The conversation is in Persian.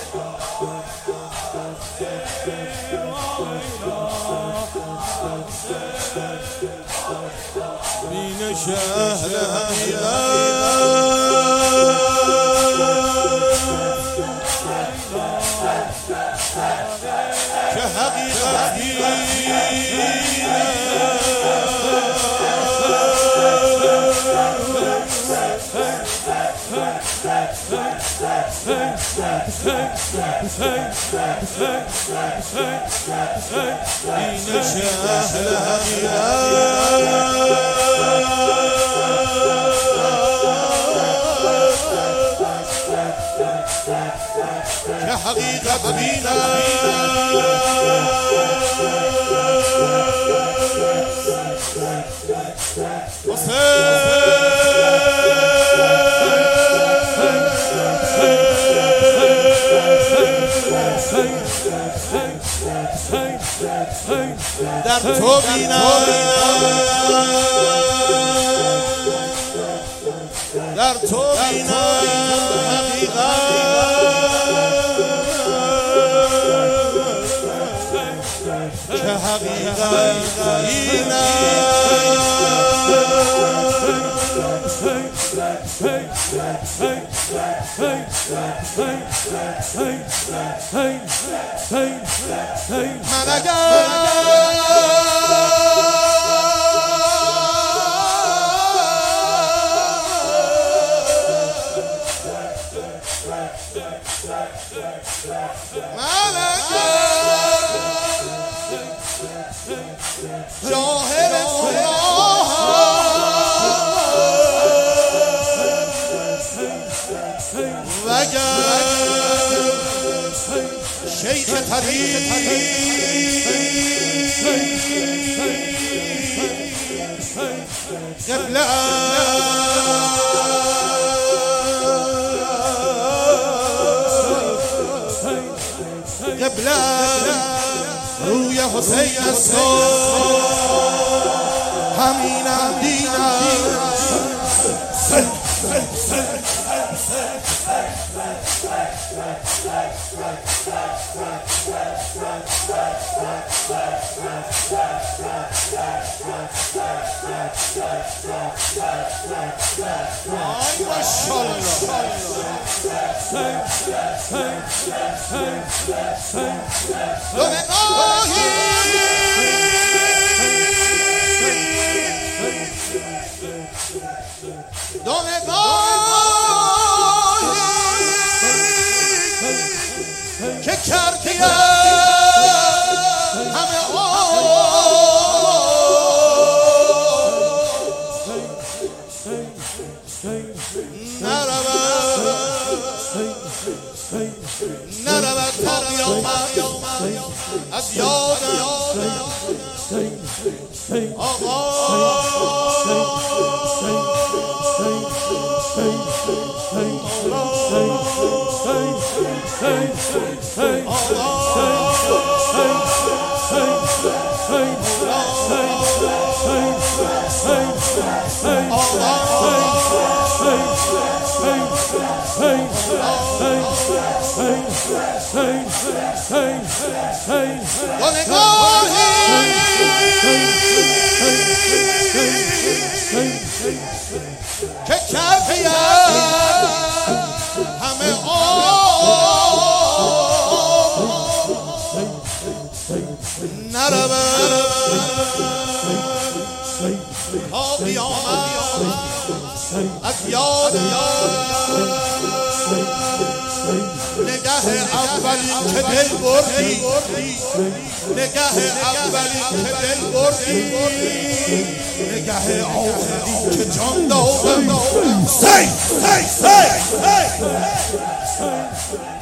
بین شهر که حقیقت بین شهر که حقیقت در تو بینم، در تو بینم حقیقت که حقیقت من اگر جاهل وگر شیخ طریق قبله قبله روی حسین است همینم دینم که کردی همه نرود تا قیامت از یادم که کردی همه نرود تا قیامت از یادم نگه اولی که دل بردی نگه اولی که دل بردی نگه آخری که جان دادم